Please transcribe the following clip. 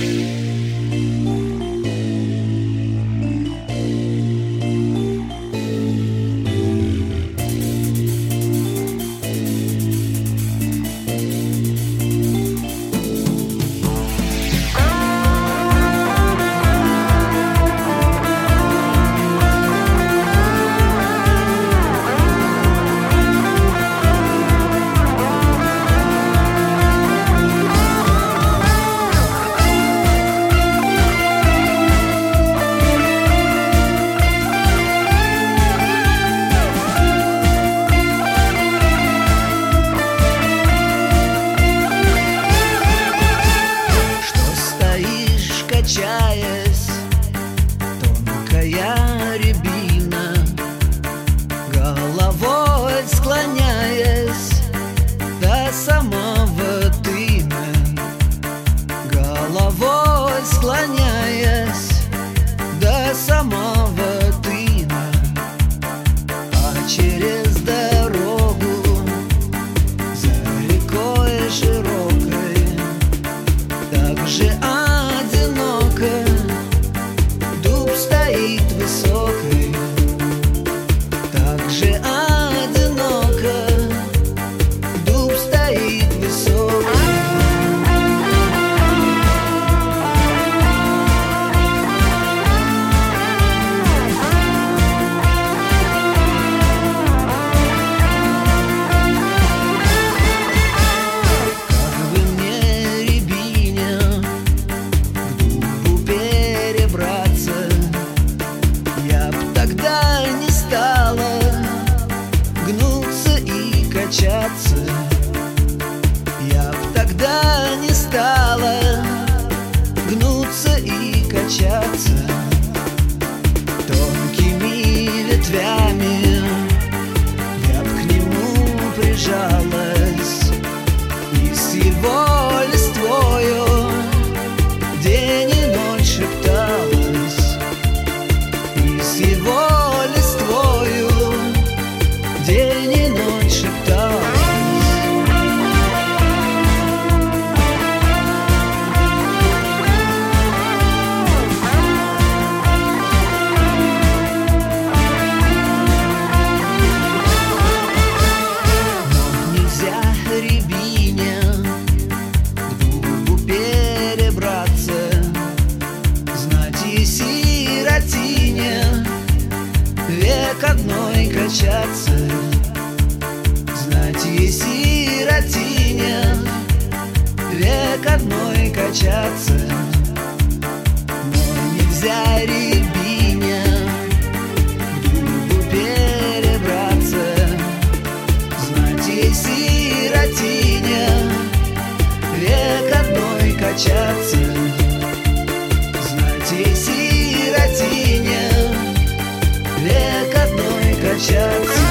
Качаясь, тонкая рябина, головой склоняясь до самого дыма, головой склоняясь до самого дыма, а через дорогу за рекой широкой также дуб стоит высокий, так же одиноко дуб стоит высокий. Как бы мне, рябине, к дубу перебраться, я б тогда не стала гнуться и качаться. Я б тогда не стала гнуться и качаться. Тонкими ветвями я б к нему прижалась и с его листвою день и ночь шепталась, и с его листвою день и ночь шепталась. Но нельзя рябине к дубу перебраться, знать и сиротине век одной качаться, знать и сиротине век одной качаться. Но нельзя рябине к дубу перебраться, знать и сиротине век одной качаться, знать и сиротине век одной качаться.